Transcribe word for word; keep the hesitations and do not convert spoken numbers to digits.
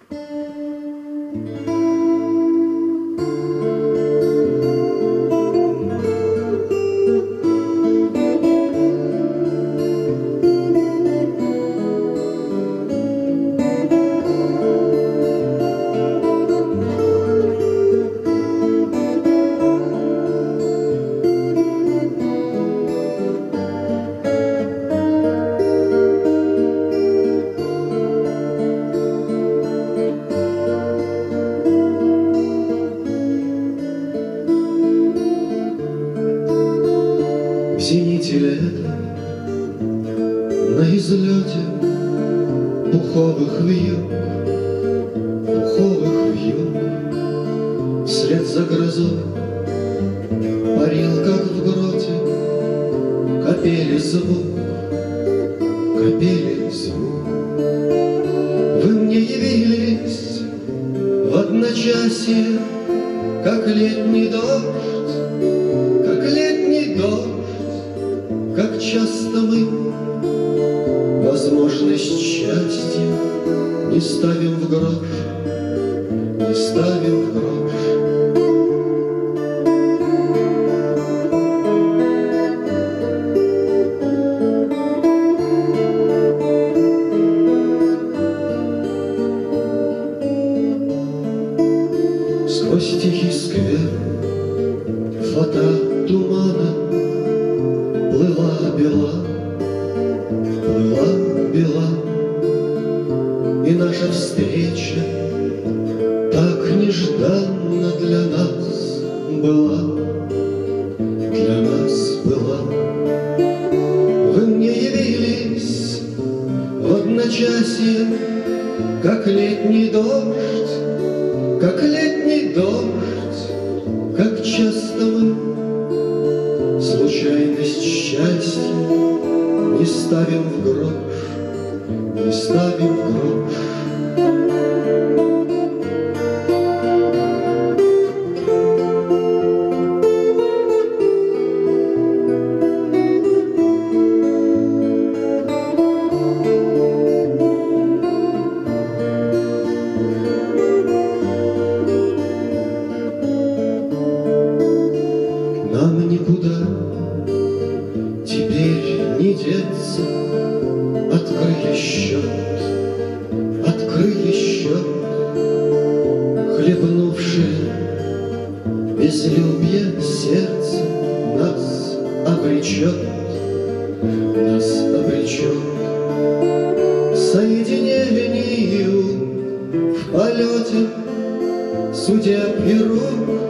В зените лета, на излете пуховых вьюг, пуховых вьюг, вслед за грозой парил, как в гроте, капели звук, капели звук. Вы мне явились в одночасье, как летний дождь, как летний дождь. Как часто мы возможность счастья не ставим в грош, не ставим в грош. Сквозь тихий сквер фата тумана плыла бела, плыла бела, и наша встреча так нежданно для нас была, для нас была. Вы мне явились в одночасье, как летний дождь, как летний дождь, как часто мы случайность счастья не ставим в грош, не ставим в грош. Нам никуда теперь не деться, открыли счет, открыли счет. Хлебнувшее безлюбье сердце нас обречет, нас обречет соединению в полете, судя перу.